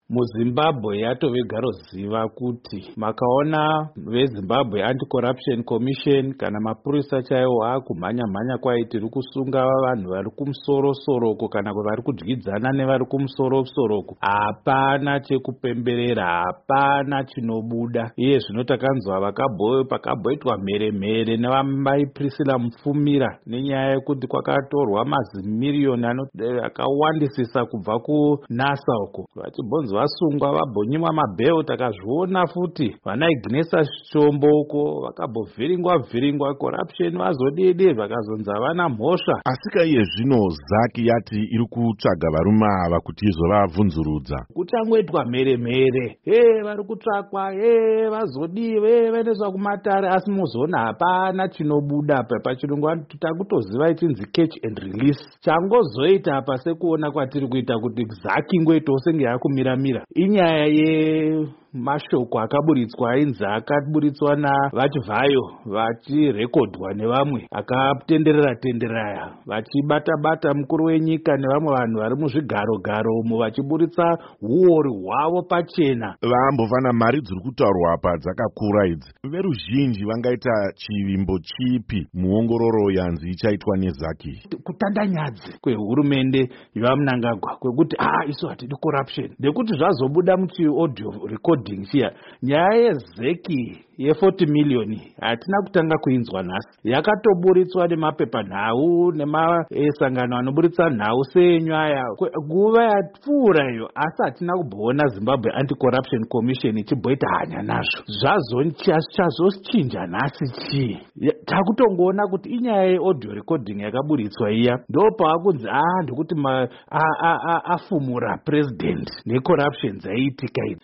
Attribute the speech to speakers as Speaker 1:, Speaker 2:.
Speaker 1: muzimbabwe yatove garoziva kuti makaona vezimbabwe anti-corruption commission kana mapurisa chaiwo akumhanya-mhanya kwai tiri kusunga vanhu vari kumusorosoro kana vari kudyidzana nevari kumusorosoro, hapana chekupemberera, hapana chinobuda. Iye zvino takanzwa pakabhoitwa mheremhere nevamai Priscilla Mufumira nenyaya yekuti kwakatorwa mazimiriyoni akawandisisa kubva kunasa uko, vachibonzi vasungwa vabhonyimwa mabheo. Takazviona futi vana Ignatius Shombo uko vakabhovhiringwa corruption vazodede vakazonzi havana mhosva.
Speaker 2: Asika iye zvino Zaki yati iri kutsvaga varume ava kuti izovabvunzurudza.
Speaker 1: Kuchangoitwa mheremhere, vari kutsvakwa, vazodii, vaendeswa kumatare, asi muzoona hapana chinobuda pachirungu takutoziva ichinzi catch and release. Changozoita apa sekuona kwatiri kuita kuti Zaki ngoitawo senge yakumiramira inyaya mashoko akaburitswa ainzi akaburitswa navachivhayo vachirekodhwa nevamwe akatenderera vachibata mukuru wenyika nevamwe vanhu vari muzvigaro umo vachiburitsa uori hwavo pachena.
Speaker 2: Vambovana mari dziri kutaurwa apa dzakakura idzi. Veruzhinji vangaita chivimbo chipi muongororo yanzi ichaitwa neZaki?
Speaker 1: Kutandanyadzi kwehurumende yevaMnangagwa kwekuti isu hatidi corruption, ndekuti zvazobuda muchiaudio recording chiya nyaya yeZeki ye40 million hatina kutanga kuinzwa nhasi. Yakatoburitswa nemapepanhau nemasangano anoburitsa nhau senyaya nguva yapfuura iyo, asi hatina kuboona Zimbabwe Anti-Corruption Commission ichimboita hanya nazvo. Chazochinja nhasi chii? Takutongoona kuti inyaya yeaudio recording yakaburitswa iya ndopakunzi ndekuti afumura president necorruption dzaiitika idzi.